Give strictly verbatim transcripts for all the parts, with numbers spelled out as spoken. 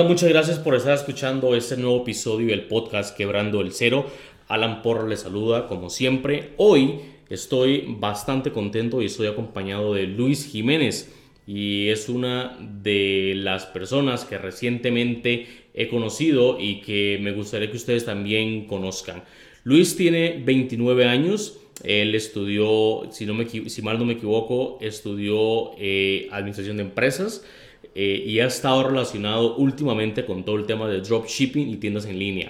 muchas gracias por estar escuchando este nuevo episodio del podcast Quebrando el Cero. Alan Porro les saluda como siempre. Hoy estoy bastante contento y estoy acompañado de Luis Jiménez y es una de las personas que recientemente he conocido y que me gustaría que ustedes también conozcan. Luis tiene veintinueve años. Él estudió, si, no me, si mal no me equivoco, estudió eh, administración de empresas. Eh, y ha estado relacionado últimamente con todo el tema de dropshipping y tiendas en línea.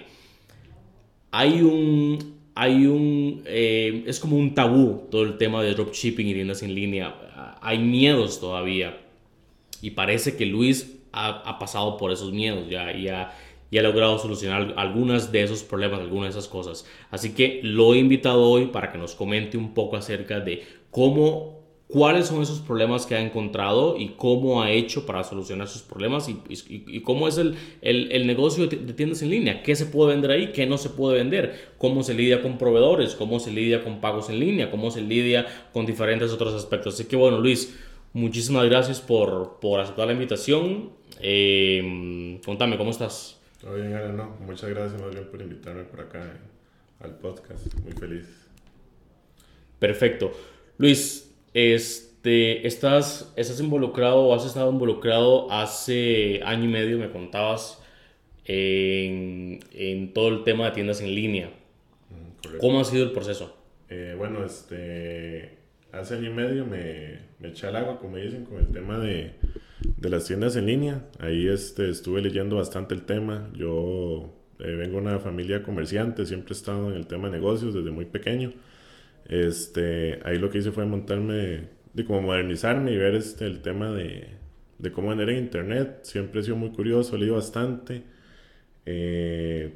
Hay un, hay un, eh, es como un tabú todo el tema de dropshipping y tiendas en línea. Hay miedos todavía y parece que Luis ha, ha pasado por esos miedos ya y ha, y ha logrado solucionar algunas de esos problemas, algunas de esas cosas. Así que lo he invitado hoy para que nos comente un poco acerca de cómo cuáles son esos problemas que ha encontrado y cómo ha hecho para solucionar esos problemas y, y, y cómo es el, el, el negocio de tiendas en línea, qué se puede vender ahí, qué no se puede vender, cómo se lidia con proveedores, cómo se lidia con pagos en línea, cómo se lidia con diferentes otros aspectos. Así que bueno, Luis, muchísimas gracias por, por aceptar la invitación. Eh, contame, ¿cómo estás? Todo bien, Ana, no, muchas gracias más bien por invitarme por acá eh, al podcast, muy feliz. Perfecto. Luis, Este, estás, estás involucrado o has estado involucrado hace año y medio, me contabas, en, en todo el tema de tiendas en línea. Mm, correcto. ¿Cómo ha sido el proceso? Eh, bueno, este, hace año y medio me, me eché al agua, como dicen, con el tema de, de las tiendas en línea. Ahí este, estuve leyendo bastante el tema. Yo eh, vengo de una familia comerciante, siempre he estado en el tema de negocios desde muy pequeño. Este, ahí lo que hice fue montarme, de como modernizarme y ver este, el tema de, de cómo vender en internet. Siempre he sido muy curioso, he leído bastante. Eh,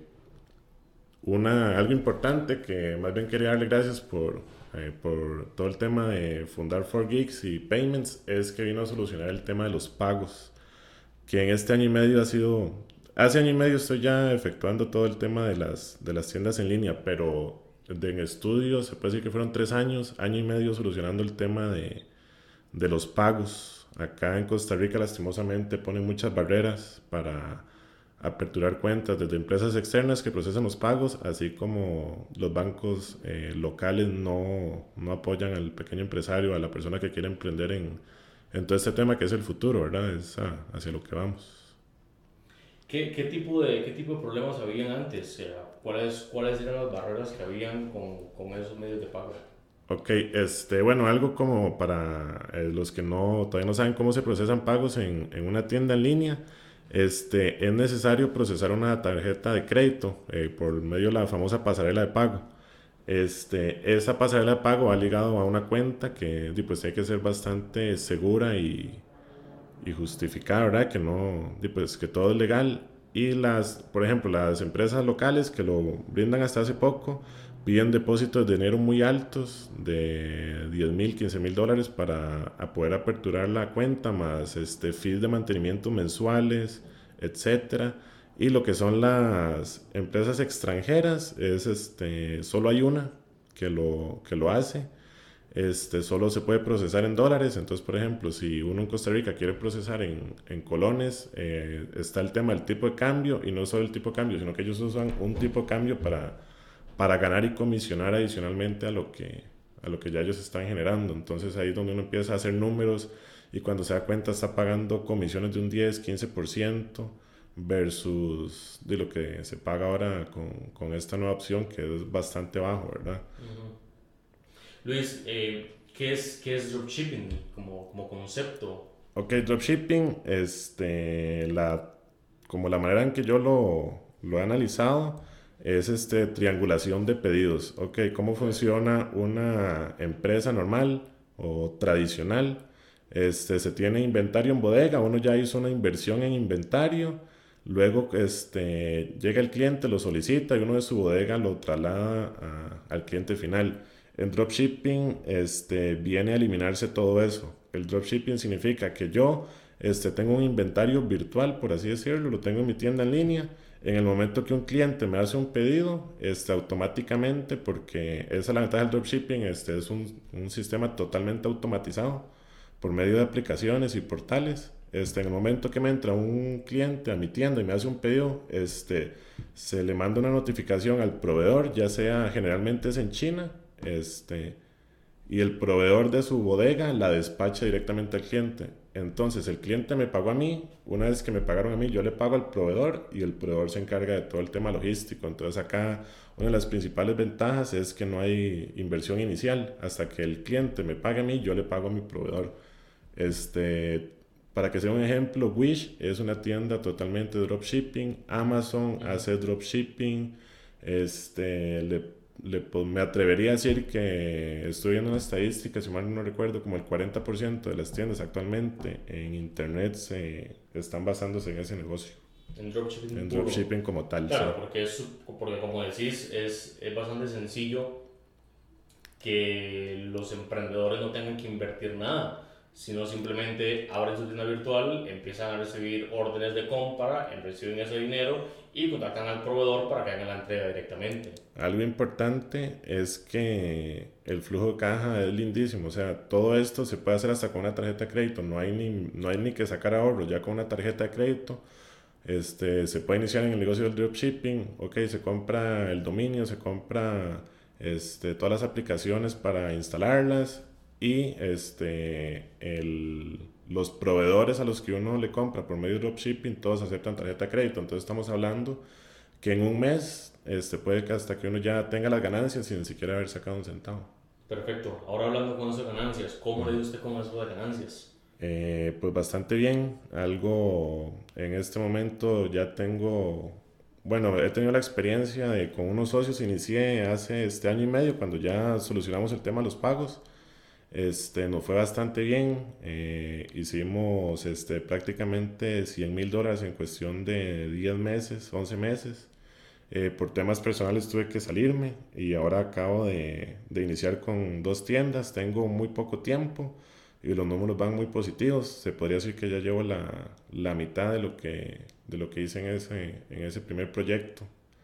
una, algo importante que más bien quería darle gracias por, eh, por todo el tema de fundar cuatro Geeks y Payments es que vino a solucionar el tema de los pagos, que en este año y medio ha sido, hace año y medio estoy ya efectuando todo el tema de las, de las tiendas en línea, pero de, en estudios se puede decir que fueron tres años, año y medio solucionando el tema de, de los pagos. Acá en Costa Rica lastimosamente ponen muchas barreras para aperturar cuentas desde empresas externas que procesan los pagos, así como los bancos eh, locales no, no apoyan al pequeño empresario, a la persona que quiere emprender en, en todo este tema que es el futuro, ¿verdad? Es a, hacia lo que vamos. ¿Qué, qué, tipo de, ¿Qué tipo de problemas habían antes? ¿Cuáles, ¿Cuáles eran las barreras que habían con, con esos medios de pago? Ok, este, bueno, algo como para eh, los que no, todavía no saben cómo se procesan pagos en, en una tienda en línea, este, es necesario procesar una tarjeta de crédito eh, por medio de la famosa pasarela de pago. Este, esa pasarela de pago va ligado a una cuenta que pues, hay que ser bastante segura y, y justificada, ¿verdad? Que no, pues, que todo es legal. Y las, por ejemplo, las empresas locales que lo brindan hasta hace poco piden depósitos de dinero muy altos, de diez mil, quince mil dólares para a poder aperturar la cuenta, más este, fees de mantenimiento mensuales, etcétera. Y lo que son las empresas extranjeras, es este, solo hay una que lo, que lo hace. Este, solo se puede procesar en dólares. Entonces, por ejemplo, si uno en Costa Rica quiere procesar en, en colones, eh, está el tema del tipo de cambio, y no solo el tipo de cambio, sino que ellos usan un tipo de cambio para, para ganar y comisionar adicionalmente a lo que, a lo que ya ellos están generando. Entonces ahí es donde uno empieza a hacer números y cuando se da cuenta está pagando comisiones de un diez, quince por ciento versus de lo que se paga ahora con, con esta nueva opción, que es bastante bajo, ¿verdad? Uh-huh. Luis, eh, ¿qué es, qué es dropshipping como, como concepto? Ok, dropshipping, este, la, como la manera en que yo lo, lo he analizado, es este, triangulación de pedidos. Ok, ¿cómo funciona una empresa normal o tradicional? Este, se tiene inventario en bodega, uno ya hizo una inversión en inventario, luego este, llega el cliente, lo solicita y uno de su bodega lo traslada a, al cliente final. En dropshipping este, viene a eliminarse todo eso. El dropshipping significa que yo este, tengo un inventario virtual, por así decirlo, lo tengo en mi tienda en línea. En el momento que un cliente me hace un pedido, este, automáticamente, porque esa es la ventaja del dropshipping, este, es un, un sistema totalmente automatizado por medio de aplicaciones y portales. Este, en el momento que me entra un cliente a mi tienda y me hace un pedido, este, se le manda una notificación al proveedor, ya sea generalmente es en China, este, y el proveedor de su bodega la despacha directamente al cliente. Entonces el cliente me pagó a mí, una vez que me pagaron a mí, yo le pago al proveedor y el proveedor se encarga de todo el tema logístico. Entonces acá una de las principales ventajas es que no hay inversión inicial. Hasta que el cliente me pague a mí, yo le pago a mi proveedor. Este, para que sea un ejemplo, Wish es una tienda totalmente dropshipping, Amazon uh-huh. hace dropshipping, este, le Le, pues, me atrevería a decir que estoy viendo una estadística, si mal no recuerdo, como el cuarenta por ciento de las tiendas actualmente en internet se están basándose en ese negocio. En dropshipping. En dropshipping como tal. Claro, sí. porque, es, porque como decís, es, es bastante sencillo que los emprendedores no tengan que invertir nada, sino simplemente abren su tienda virtual, empiezan a recibir órdenes de compra, reciben ese dinero y contactan al proveedor para que hagan la entrega directamente. Algo importante es que el flujo de caja es lindísimo, o sea, todo esto se puede hacer hasta con una tarjeta de crédito, no hay ni, no hay ni que sacar ahorros, ya con una tarjeta de crédito este, se puede iniciar en el negocio del dropshipping, ok, se compra el dominio, se compra este, todas las aplicaciones para instalarlas, y este, el, los proveedores a los que uno le compra por medio de dropshipping, todos aceptan tarjeta de crédito. Entonces estamos hablando que en un mes este, puede que hasta que uno ya tenga las ganancias sin siquiera haber sacado un centavo. Perfecto. Ahora hablando con esas ganancias, ¿cómo le dio usted con eso de ganancias? Eh, pues bastante bien. Algo en este momento ya tengo... Bueno, he tenido la experiencia de con unos socios, inicié hace este año y medio cuando ya solucionamos el tema de los pagos. Este, nos fue bastante bien, eh, hicimos este, prácticamente cien mil dólares en cuestión de diez meses, once meses. Eh, por temas personales tuve que salirme y ahora acabo de, de iniciar con dos tiendas, tengo muy poco tiempo y los números van muy positivos. Se podría decir que ya llevo la, la mitad de lo que, de lo que hice en ese, en ese primer proyecto.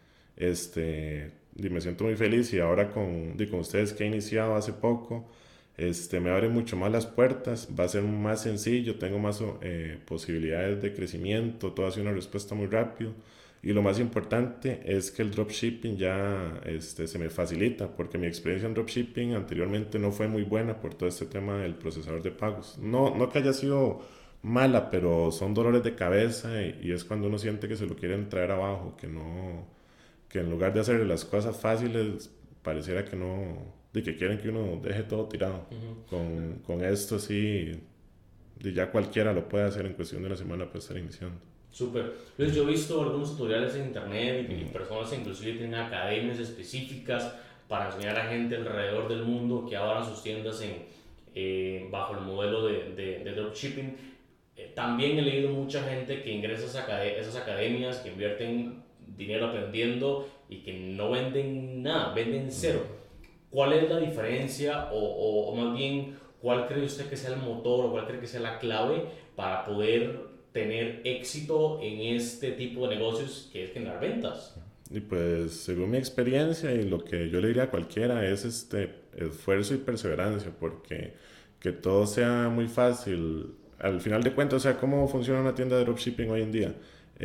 Este, y me siento muy feliz y ahora con, y con ustedes que he iniciado hace poco, Este, me abre mucho más las puertas, va a ser más sencillo, tengo más eh, posibilidades de crecimiento, todo ha sido una respuesta muy rápido y lo más importante es que el dropshipping ya este, se me facilita porque mi experiencia en dropshipping anteriormente no fue muy buena por todo este tema del procesador de pagos. No, no que haya sido mala, pero son dolores de cabeza y, y es cuando uno siente que se lo quieren traer abajo, que no, que en lugar de hacer las cosas fáciles pareciera que no... de que quieren que uno deje todo tirado. Uh-huh. Con, con esto sí, de ya cualquiera lo puede hacer en cuestión de una semana para estar iniciando. Súper. Luis, yo he visto algunos tutoriales en internet y, uh-huh. y personas inclusive tienen academias específicas para enseñar a gente alrededor del mundo que abran sus tiendas en, eh, bajo el modelo de, de, de dropshipping. Eh, también he leído mucha gente que ingresa a esas, acad- esas academias, que invierten dinero aprendiendo y que no venden nada, venden cero. Uh-huh. ¿Cuál es la diferencia o, o, o más bien cuál cree usted que sea el motor o cuál cree que sea la clave para poder tener éxito en este tipo de negocios que es generar ventas? Y pues según mi experiencia y lo que yo le diría a cualquiera es este esfuerzo y perseverancia, porque que todo sea muy fácil, al final de cuentas, o sea, ¿cómo funciona una tienda de dropshipping hoy en día?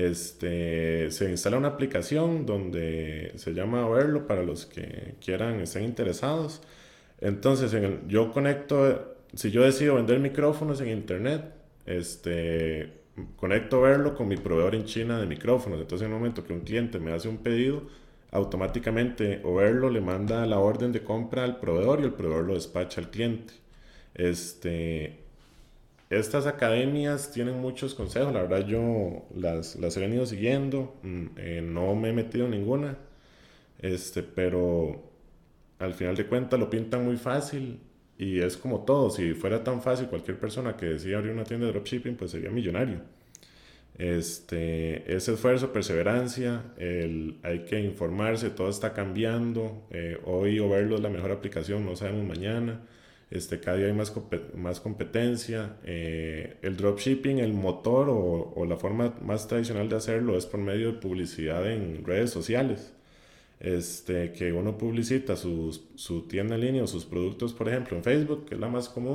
Este, se instala una aplicación donde se llama Verlo para los que quieran, estén interesados. Entonces en el, yo conecto, si yo decido vender micrófonos en internet, este, conecto Verlo con mi proveedor en China de micrófonos. Entonces en el momento que un cliente me hace un pedido, automáticamente Verlo le manda la orden de compra al proveedor y el proveedor lo despacha al cliente. Este... Estas academias tienen muchos consejos, la verdad yo las, las he venido siguiendo, eh, no me he metido en ninguna, este, pero al final de cuentas lo pintan muy fácil y es como todo, si fuera tan fácil cualquier persona que decida abrir una tienda de dropshipping pues sería millonario. Este, ese esfuerzo, perseverancia, el, hay que informarse, todo está cambiando, eh, hoy Overlo es la mejor aplicación, no sabemos mañana. Este, cada día hay más, más competencia. Eh, el dropshipping, el motor o, o la forma más tradicional de hacerlo es por medio de publicidad en redes sociales. Este, que uno publicita sus, su tienda en línea o sus productos, por ejemplo, en Facebook, que es la más común,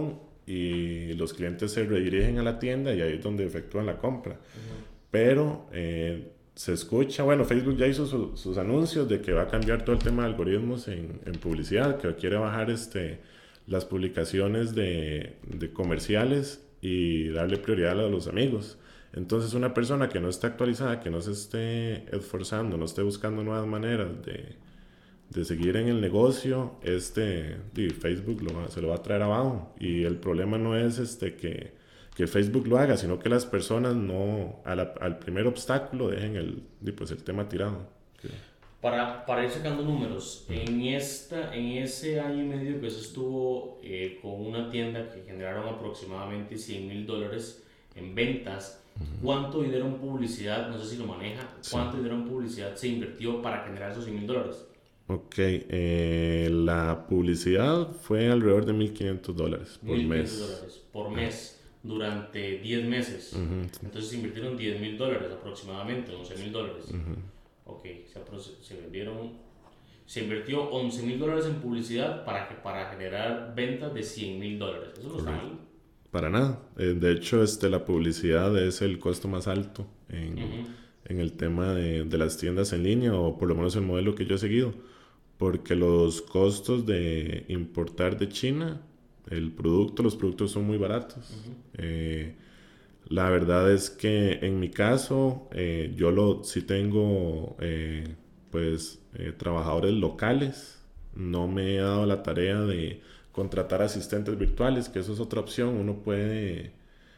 y los clientes se redirigen a la tienda y ahí es donde efectúan la compra. Uh-huh. Pero eh, se escucha, bueno, Facebook ya hizo su, sus anuncios de que va a cambiar todo el tema de algoritmos en, en publicidad, que quiere bajar este, las publicaciones de, de comerciales y darle prioridad a los amigos. Entonces una persona que no esté actualizada, que no se esté esforzando, no esté buscando nuevas maneras de, de seguir en el negocio, este, Facebook lo va, se lo va a traer abajo. Y el problema no es este, que, que Facebook lo haga, sino que las personas no, a la, al primer obstáculo dejen el, pues, el tema tirado. Sí. Para, para ir sacando números, en, esta, en ese año y medio que se estuvo eh, con una tienda que generaron aproximadamente cien mil dólares en ventas, ¿cuánto dinero en publicidad, no sé si lo maneja, cuánto sí. dinero en publicidad se invirtió para generar esos cien mil dólares? Ok, eh, la publicidad fue alrededor de mil quinientos dólares por mes. mil quinientos dólares por mes durante diez meses. Uh-huh. Entonces se invirtieron diez mil dólares aproximadamente, once mil dólares. Uh-huh. Ok, se, se, vendieron, se invirtió once mil dólares en publicidad para, que, para generar ventas de cien mil dólares. Eso no está mal. Para nada. Eh, de hecho, este, la publicidad es el costo más alto en, uh-huh. en el tema de, de las tiendas en línea, o por lo menos el modelo que yo he seguido. Porque los costos de importar de China, el producto, los productos son muy baratos. Uh-huh. Eh, la verdad es que en mi caso, eh, yo lo, sí tengo eh, pues, eh, trabajadores locales. No me he dado la tarea de contratar asistentes virtuales, que eso es otra opción. Uno puede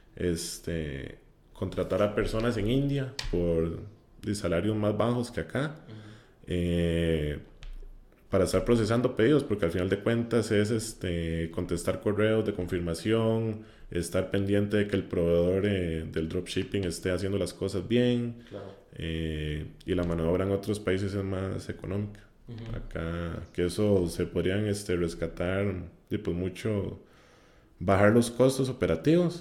este, contratar a personas en India por de salarios más bajos que acá. Uh-huh. Eh, para estar procesando pedidos, porque al final de cuentas es este, contestar correos de confirmación, estar pendiente de que el proveedor eh, del dropshipping esté haciendo las cosas bien. Claro. eh, y la mano de obra en otros países es más económica. Uh-huh. Acá, que eso se podrían este, rescatar y pues mucho, bajar los costos operativos.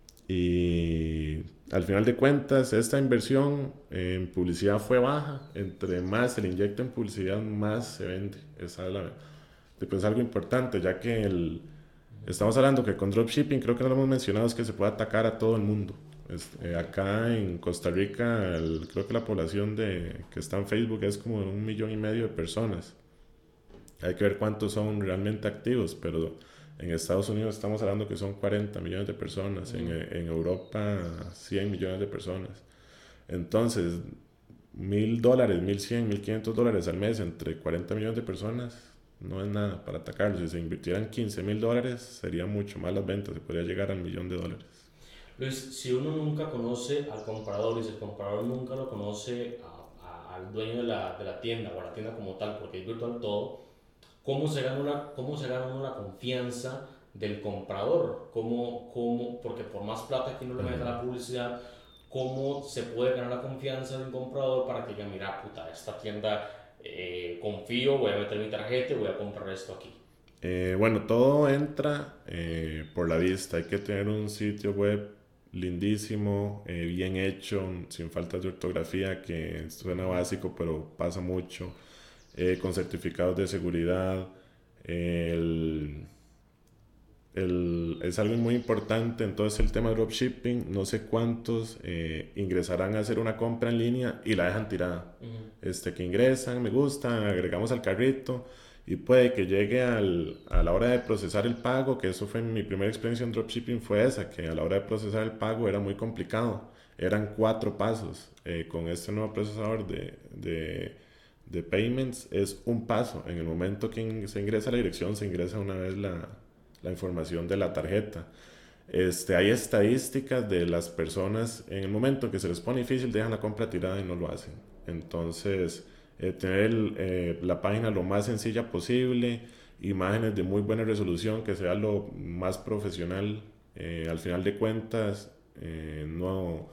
Y al final de cuentas, esta inversión en publicidad fue baja. Entre más se le inyecta en publicidad, más se vende. Esa es la, pues algo importante, ya que el, estamos hablando que con dropshipping, creo que no lo hemos mencionado, es que se puede atacar a todo el mundo. Este, acá en Costa Rica, el, creo que la población de, que está en Facebook es como un millón y medio de personas. Hay que ver cuántos son realmente activos, pero en Estados Unidos estamos hablando que son cuarenta millones de personas, mm. en, en Europa cien millones de personas. Entonces, mil dólares, mil cien, mil quinientos dólares al mes entre cuarenta millones de personas no es nada para atacarlos. Si se invirtieran quince mil dólares, sería mucho más las ventas, se podría llegar al millón de dólares. Luis, si uno nunca conoce al comprador y si el comprador nunca lo conoce a, a, al dueño de la, de la tienda o a la tienda como tal, porque es virtual todo, ¿Cómo se gana una, cómo se gana una confianza del comprador? ¿Cómo, cómo, porque por más plata que uno le meta a la publicidad, ¿cómo se puede ganar la confianza de un comprador para que diga, mira, puta, esta tienda eh, confío, voy a meter mi tarjeta y voy a comprar esto aquí? Eh, bueno, todo entra eh, por la vista. Hay que tener un sitio web lindísimo, eh, bien hecho, sin faltas de ortografía, que suena básico, pero pasa mucho. Eh, con certificados de seguridad. El, el, es algo muy importante. Entonces el tema de dropshipping, no sé cuántos eh, ingresarán a hacer una compra en línea y la dejan tirada. Uh-huh. Este, que ingresan, me gustan, agregamos al carrito y puede que llegue al, a la hora de procesar el pago, que eso fue mi primera experiencia en dropshipping, fue esa, que a la hora de procesar el pago era muy complicado. Eran cuatro pasos. Eh, con este nuevo procesador de, de de payments es un paso. En el momento que se ingresa la dirección, se ingresa una vez la, la información de la tarjeta. Este, hay estadísticas de las personas, en el momento que se les pone difícil, dejan la compra tirada y no lo hacen. Entonces, eh, tener eh, la página lo más sencilla posible, imágenes de muy buena resolución, que sea lo más profesional. Eh, al final de cuentas, eh, no...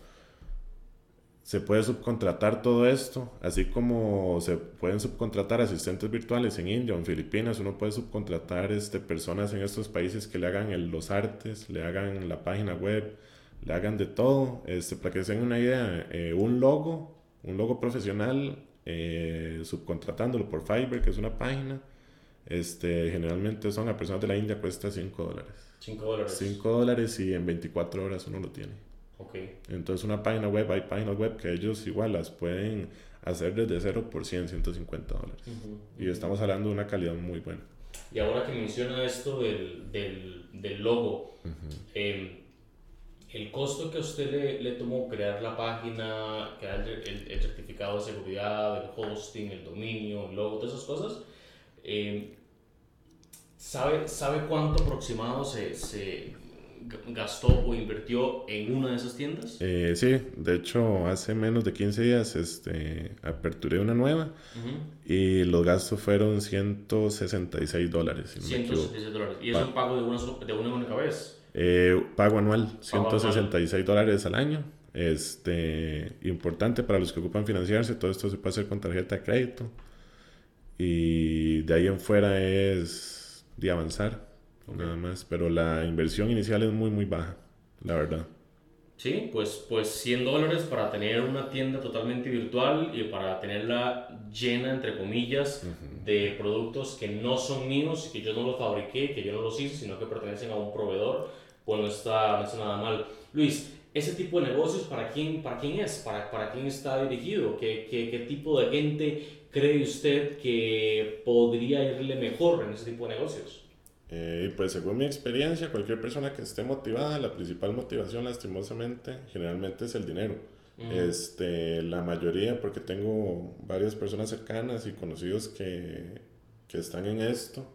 Se puede subcontratar todo esto, así como se pueden subcontratar asistentes virtuales en India o en Filipinas. Uno puede subcontratar este, personas en estos países que le hagan el, los artes, le hagan la página web, le hagan de todo. Este, para que se den una idea, eh, un logo, un logo profesional, eh, subcontratándolo por Fiverr, que es una página, Este, generalmente son a personas de la India, cuesta cinco dólares. cinco dólares. cinco dólares y en veinticuatro horas uno lo tiene. Ok. Entonces una página web, hay páginas web que ellos igual las pueden hacer desde cero por cien, ciento cincuenta dólares. Uh-huh. Y estamos hablando de una calidad muy buena. Y ahora que menciona esto del, del, del logo, uh-huh. eh, el costo que a usted le, le tomó crear la página, crear el, el, el certificado de seguridad, el hosting, el dominio, el logo, todas esas cosas, eh, ¿sabe, ¿sabe cuánto aproximado se, se gastó o invirtió en una de esas tiendas? Eh, sí, de hecho hace menos de quince días este, aperturé una nueva uh-huh. y los gastos fueron ciento sesenta y seis dólares. Si no ciento sesenta y seis dólares. ¿Y es un pago de una, de una única vez? Eh, pago anual, ciento sesenta y seis dólares al año. Este, importante para los que ocupan financiarse, todo esto se puede hacer con tarjeta de crédito. Y de ahí en fuera es de avanzar, okay. Nada más. Pero la inversión inicial es muy, muy baja, la verdad. Sí, pues, pues cien dólares para tener una tienda totalmente virtual y para tenerla llena, entre comillas, uh-huh. de productos que no son míos, que yo no los fabriqué, que yo no los hice, sino que pertenecen a un proveedor. Pues no está, no está nada mal. Luis, ¿ese tipo de negocios para quién, para quién es? ¿Para, para quién está dirigido? ¿Qué, qué, ¿Qué tipo de gente cree usted que podría irle mejor en ese tipo de negocios? Eh, pues según mi experiencia, cualquier persona que esté motivada, la principal motivación lastimosamente generalmente es el dinero. Uh-huh. Este, la mayoría, porque tengo varias personas cercanas y conocidos que, que están en esto,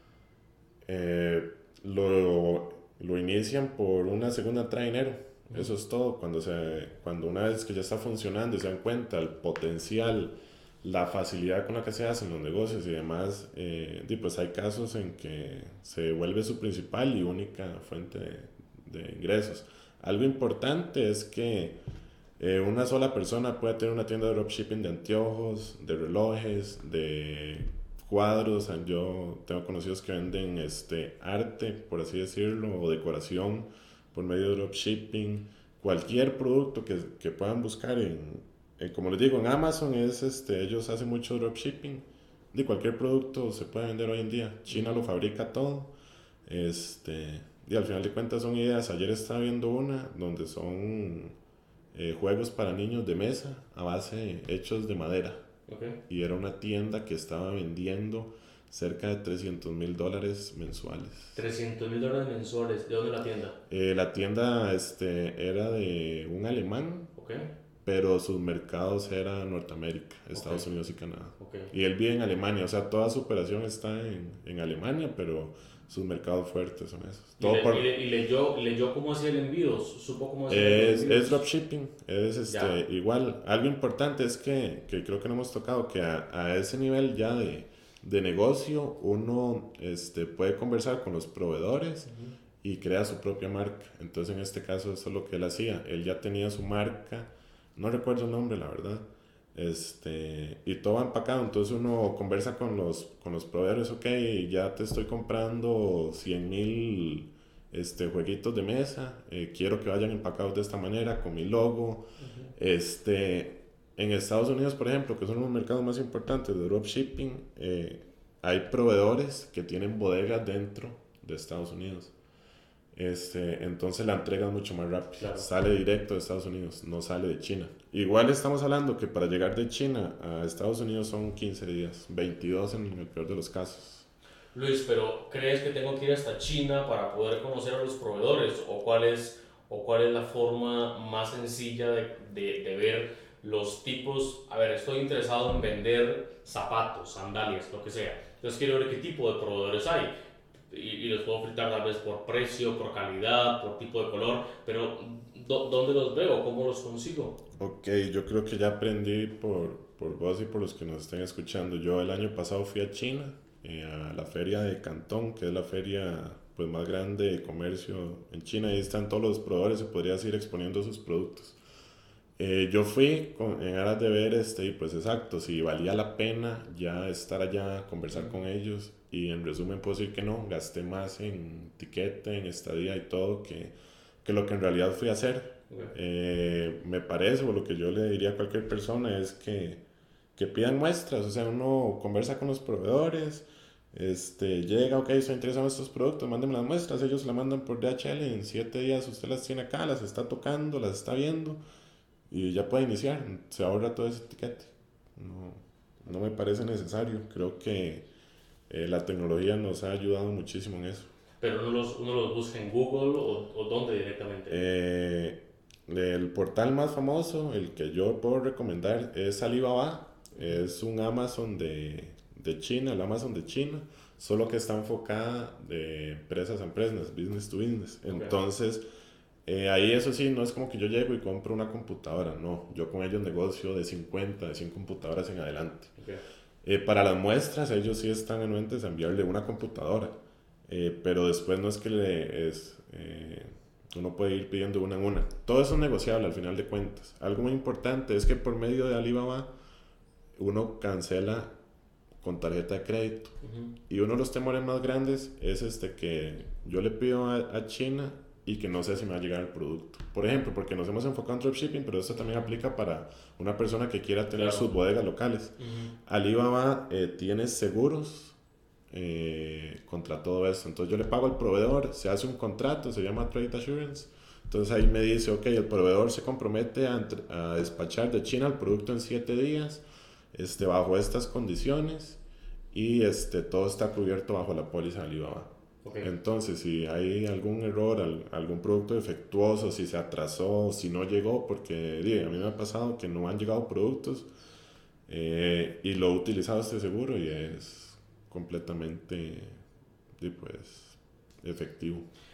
eh, lo... lo inician por una segunda entrada de dinero. Uh-huh. Eso es todo. Cuando, se, cuando una vez que ya está funcionando y se dan cuenta el potencial, la facilidad con la que se hacen los negocios y demás, eh, pues hay casos en que se vuelve su principal y única fuente de, de ingresos. Algo importante es que eh, una sola persona puede tener una tienda de dropshipping de anteojos, de relojes, de cuadros. Yo tengo conocidos que venden este, arte, por así decirlo, o decoración por medio de dropshipping. Cualquier producto que, que puedan buscar en, en, como les digo, en Amazon, es, este, ellos hacen mucho dropshipping. De cualquier producto se puede vender hoy en día. China lo fabrica todo. Este, y al final de cuentas son ideas. Ayer estaba viendo una donde son eh, juegos para niños de mesa a base hechos de madera. Okay. Y era una tienda que estaba vendiendo cerca de trescientos mil dólares mensuales. trescientos mil dólares mensuales. ¿De dónde la tienda? Eh, la tienda este, era de un alemán, okay. pero sus mercados eran Norteamérica, Estados okay. Unidos y Canadá. Okay. Y él vive en Alemania, o sea, toda su operación está en, en Alemania, pero sus mercados fuertes son esos. ¿Y, le, por... y, le, y leyó, leyó cómo hacía el envío? ¿Supo cómo hacía es, el envío? Es dropshipping, es este, igual. Algo importante es que, que creo que no hemos tocado, que a, a ese nivel ya de, de negocio uno este, puede conversar con los proveedores uh-huh. y crea su propia marca. Entonces en este caso eso es lo que él hacía. Él ya tenía su marca, no recuerdo el nombre la verdad. Este, y todo va empacado, entonces uno conversa con los, con los proveedores, ok, ya te estoy comprando cien mil este, jueguitos de mesa, eh, quiero que vayan empacados de esta manera, con mi logo. Uh-huh. Este, en Estados Unidos, por ejemplo, que son los mercados más importantes de dropshipping, eh, hay proveedores que tienen bodegas dentro de Estados Unidos. Este, entonces la entrega es mucho más rápida, claro. Sale directo de Estados Unidos, no sale de China. Igual estamos hablando que para llegar de China a Estados Unidos son quince días, veintidós en el peor de los casos. Luis, pero ¿crees que tengo que ir hasta China para poder conocer a los proveedores? ¿O cuál es, o cuál es la forma más sencilla de, de, de ver los tipos? A ver, estoy interesado en vender zapatos, sandalias, lo que sea. Entonces quiero ver qué tipo de proveedores hay. Y, y los puedo filtrar tal vez por precio, por calidad, por tipo de color, pero ¿dó, ¿dónde los veo? ¿Cómo los consigo? Ok, yo creo que ya aprendí por, por vos y por los que nos estén escuchando. Yo el año pasado fui a China, eh, a la feria de Cantón, que es la feria pues, más grande de comercio en China. Ahí están todos los proveedores, se podría decir, exponiendo sus productos. Eh, yo fui con, en aras de ver, este, pues exacto, si valía la pena ya estar allá, conversar con ellos. Y en resumen puedo decir que no, gasté más en tiquete, en estadía y todo que, que lo que en realidad fui a hacer. Okay. Eh, me parece, o lo que yo le diría a cualquier persona es que, que pidan muestras, o sea, uno conversa con los proveedores, Este, llega, ok, estoy interesado en estos productos, mándenme las muestras, ellos la mandan por D H L, en siete días usted las tiene acá, las está tocando, las está viendo y ya puede iniciar, se ahorra todo ese etiquete. No, no me parece necesario, creo que eh, la tecnología nos ha ayudado muchísimo en eso. Pero uno los, uno los busca en Google o, o dónde directamente. Eh, el portal más famoso, el que yo puedo recomendar, es Alibaba. Es un Amazon de, de China, el Amazon de China, solo que está enfocada de empresas a empresas, business to business. Okay. Entonces, eh, ahí eso sí, no es como que yo llego y compro una computadora, no. Yo con ellos negocio de cincuenta, de cien computadoras en adelante. Okay. Eh, para las muestras, ellos sí están anuentes a enviarle una computadora, eh, pero después no es que le es... Eh, uno puede ir pidiendo una en una. Todo eso es negociable al final de cuentas. Algo muy importante es que por medio de Alibaba uno cancela con tarjeta de crédito. Uh-huh. Y uno de los temores más grandes es este que yo le pido a, a China y que no sé si me va a llegar el producto. Por ejemplo, porque nos hemos enfocado en dropshipping, pero esto también aplica para una persona que quiera tener claro. sus bodegas locales. Uh-huh. Alibaba eh, tiene seguros Eh, contra todo esto. Entonces yo le pago al proveedor, se hace un contrato, se llama Trade Assurance. Entonces ahí me dice, ok, el proveedor se compromete a, a despachar de China el producto en siete días, este, bajo estas condiciones, y este, todo está cubierto bajo la póliza de Alibaba. Okay. Entonces si hay algún error, al, algún producto defectuoso, si se atrasó, si no llegó, porque diga, a mí me ha pasado que no han llegado productos eh, y lo he utilizado este seguro y es completamente pues, efectivo.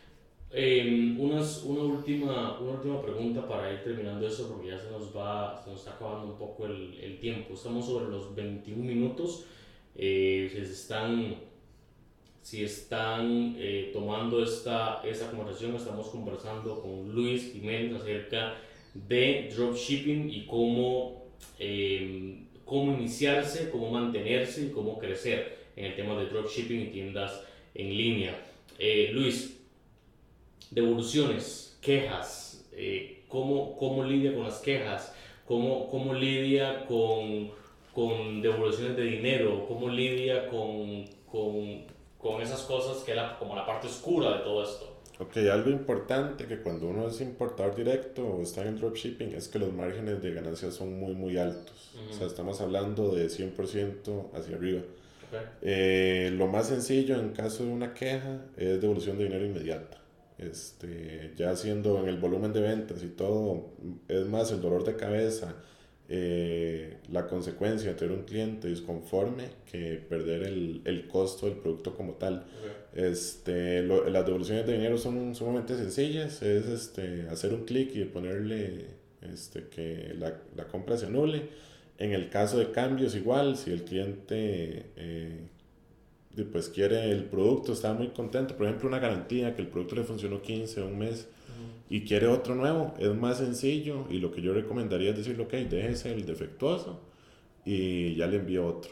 Eh, unas, una, última, una última pregunta para ir terminando eso, porque ya se nos va, se nos está acabando un poco el, el tiempo. Estamos sobre los veintiún minutos. Eh, si están, si están eh, tomando esta, esta conversación, estamos conversando con Luis Jiménez acerca de dropshipping y cómo, eh, cómo iniciarse, cómo mantenerse y cómo crecer en el tema de dropshipping y tiendas en línea. Eh, Luis, devoluciones, quejas, eh, ¿cómo, ¿cómo lidia con las quejas? ¿Cómo, cómo lidia con, con devoluciones de dinero? ¿Cómo lidia con, con, con esas cosas que es la, como la parte oscura de todo esto? Ok, algo importante que cuando uno es importador directo o está en el dropshipping es que los márgenes de ganancia son muy muy altos. Uh-huh. O sea, estamos hablando de cien por ciento hacia arriba. Okay. Eh, lo más sencillo en caso de una queja es devolución de dinero inmediata. Este, ya siendo en el volumen de ventas y todo, es más el dolor de cabeza, eh, la consecuencia de tener un cliente disconforme que perder el, el costo del producto como tal. Okay. Este, lo, las devoluciones de dinero son sumamente sencillas, es este, hacer un clic y ponerle este, que la, la compra se anule. En el caso de cambios igual, si el cliente eh, pues quiere el producto, está muy contento, por ejemplo una garantía que el producto le funcionó quince o un mes uh-huh. y quiere otro nuevo, es más sencillo y lo que yo recomendaría es decirle, ok, déjese el defectuoso y ya le envío otro.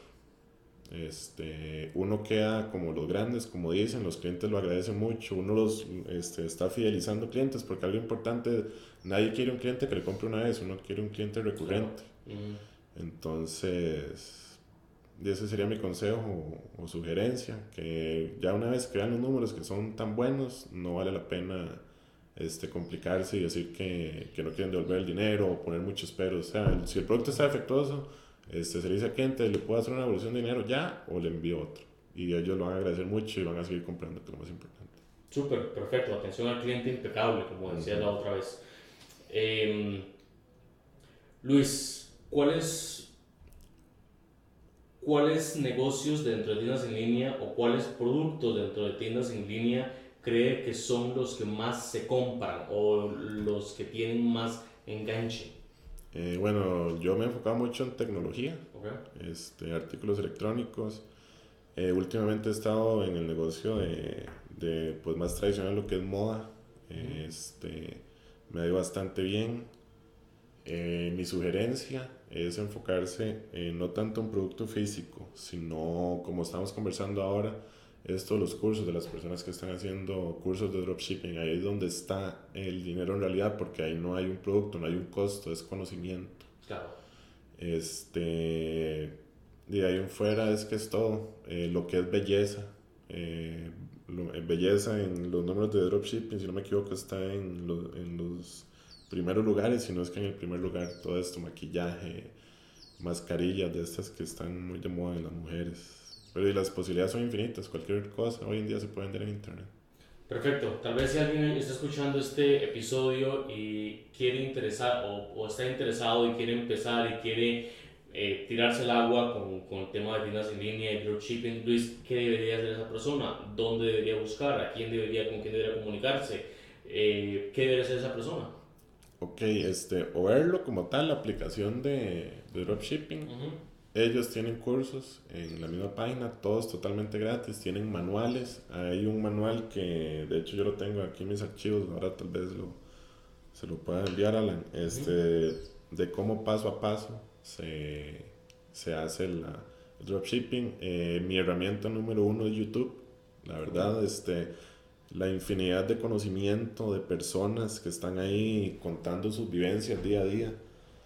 Este, uno queda como los grandes, como dicen, los clientes lo agradecen mucho, uno los este, está fidelizando clientes porque algo importante, nadie quiere un cliente que le compre una vez, uno quiere un cliente recurrente. Claro. Uh-huh. Entonces, ese sería mi consejo o, o sugerencia, que ya una vez que vean los números que son tan buenos, no vale la pena este, complicarse y decir que, que no quieren devolver el dinero o poner muchos peros. O sea, si el producto está defectuoso, este, se le dice al cliente, le puedo hacer una devolución de dinero ya o le envío otro. Y ellos lo van a agradecer mucho y van a seguir comprando, que es lo más importante. Súper, perfecto. Atención al cliente impecable, como decía uh-huh. la otra vez. Eh, Luis, ¿Cuáles, ¿Cuáles negocios dentro de tiendas en línea o cuáles productos dentro de tiendas en línea cree que son los que más se compran o los que tienen más enganche? Eh, bueno, yo me he enfocado mucho en tecnología, okay. este, artículos electrónicos. Eh, últimamente he estado en el negocio de, de pues, más tradicional, lo que es moda. Uh-huh. Este, me ha ido bastante bien. Eh, mi sugerencia es enfocarse eh, no tanto en producto físico, sino como estamos conversando ahora, esto los cursos de las personas que están haciendo cursos de dropshipping, ahí es donde está el dinero en realidad, porque ahí no hay un producto, no hay un costo, es conocimiento. Claro. Este, de ahí en fuera es que es todo, eh, lo que es belleza. Eh, lo- eh, belleza en los números de dropshipping, si no me equivoco, está en, lo- en los primeros lugares, si no es que en el primer lugar, todo esto, maquillaje, mascarillas de estas que están muy de moda en las mujeres. Pero y las posibilidades son infinitas, cualquier cosa hoy en día se puede vender en internet. Perfecto. Tal vez si alguien está escuchando este episodio y quiere interesar o, o está interesado y quiere empezar y quiere eh, tirarse al agua con, con el tema de tiendas en línea y dropshipping, Luis, ¿qué debería hacer esa persona? ¿Dónde debería buscar? ¿A quién debería, con quién debería comunicarse? Eh, ¿Qué debe hacer esa persona? Ok, este, o verlo como tal, la aplicación de, de dropshipping. Ujú. Ellos tienen cursos en la misma página, todos totalmente gratis, tienen manuales. Hay un manual que de hecho yo lo tengo aquí en mis archivos, ahora tal vez lo, se lo pueda enviar a Alan, este, de cómo paso a paso se, se hace la, el dropshipping. Eh, mi herramienta número uno es YouTube, la verdad, este, la infinidad de conocimiento de personas que están ahí contando sus vivencias día a día.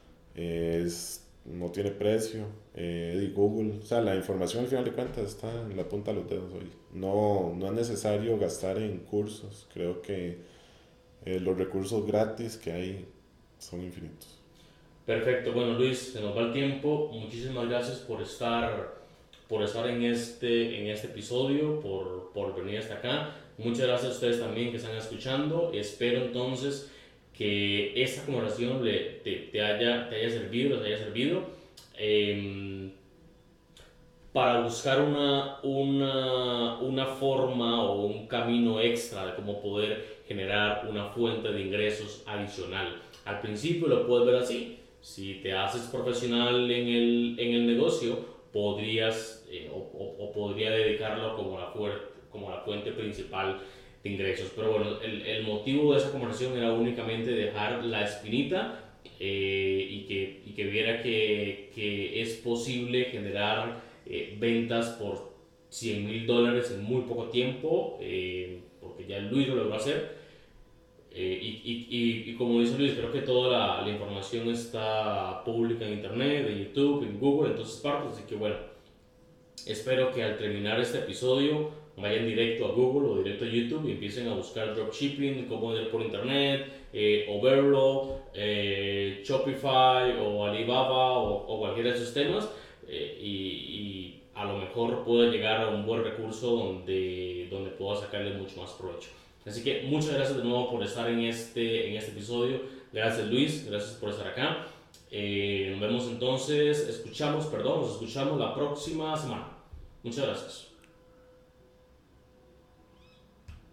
Es, no tiene precio. Eh, y Google, o sea, la información al final de cuentas está en la punta de los dedos hoy. No, no es necesario gastar en cursos. Creo que eh, los recursos gratis que hay son infinitos. Perfecto, bueno Luis, se nos va el tiempo. Muchísimas gracias por estar, por estar en, este, en este episodio, por, por venir hasta acá. Muchas gracias a ustedes también que están escuchando. Espero entonces que esta conversación le, te, te, haya, te haya servido, te haya servido eh, para buscar una, una, una forma o un camino extra de cómo poder generar una fuente de ingresos adicional. Al principio lo puedes ver así. Si te haces profesional en el, en el negocio, podrías eh, o, o, o podría dedicarlo como la, fuerte, como la fuente principal de ingresos. Pero bueno, el, el motivo de esa conversación era únicamente dejar la espinita eh, y, que, y que viera que, que es posible generar eh, ventas por cien mil dólares en muy poco tiempo, eh, porque ya Luis lo logró hacer. Eh, y, y, y, y como dice Luis, creo que toda la, la información está pública en internet, en YouTube, en Google, en todas partes. Así que bueno, espero que al terminar este episodio vayan directo a Google o directo a YouTube y empiecen a buscar dropshipping, cómo vender por internet, eh, Overlo, eh, Shopify o Alibaba o, o cualquiera de esos temas. Eh, y, y a lo mejor pueda llegar a un buen recurso donde, donde pueda sacarle mucho más provecho. Así que muchas gracias de nuevo por estar en este, en este episodio. Gracias Luis, gracias por estar acá. Eh, nos vemos entonces, escuchamos, perdón, nos escuchamos la próxima semana. Muchas gracias.